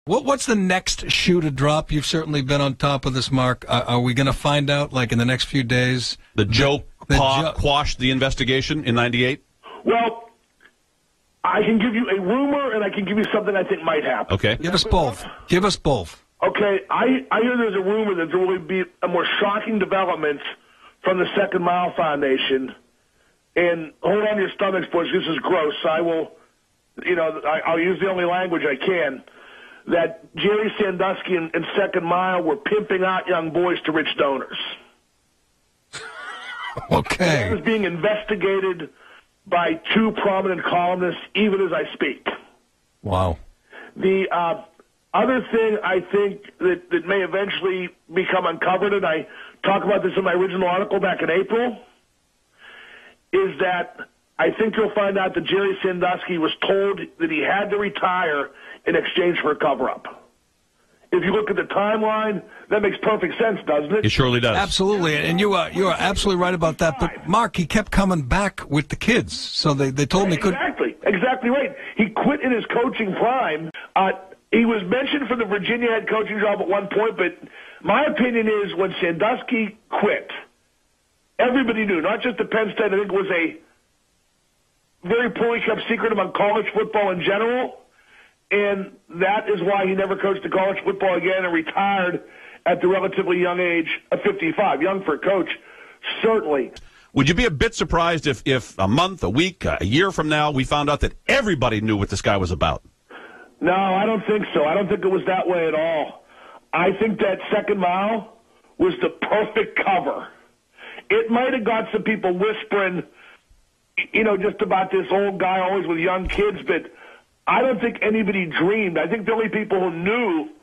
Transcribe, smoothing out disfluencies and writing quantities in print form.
What's the next shoe to drop? You've certainly been on top of this, Mark. Are we going to find out, like, in the next few days? Joe quashed the investigation in 98? Well, I can give you a rumor, and I can give you something I think might happen. Okay. Give us both. Okay, I hear there's a rumor that there will be a more shocking development from the Second Mile Foundation. And hold on to your stomachs, boys. This is gross. I will, I'll use the only language I can. That Jerry Sandusky and Second Mile were pimping out young boys to rich donors. Okay. That is being investigated by two prominent columnists, even as I speak. Wow. The other thing I think that may eventually become uncovered, and I talk about this in my original article back in April, is that I think you'll find out that Jerry Sandusky was told that he had to retire in exchange for a cover-up. If you look at the timeline, that makes perfect sense, doesn't it? It surely does. Absolutely, and you are absolutely right about that. But, Mark, he kept coming back with the kids, so they told him he couldn't. Exactly right. He quit in his coaching prime. He was mentioned for the Virginia head coaching job at one point, but my opinion is when Sandusky quit, everybody knew, not just at Penn State. I think it was a very poorly kept secret among college football in general, and that is why he never coached the college football again and retired at the relatively young age of 55. Young for a coach, certainly. Would you be a bit surprised if a month, a week, a year from now, we found out that everybody knew what this guy was about? No, I don't think so. I don't think it was that way at all. I think that Second Mile was the perfect cover. It might have got some people whispering, just about this old guy always with young kids, but I don't think anybody dreamed. I think the only people who knew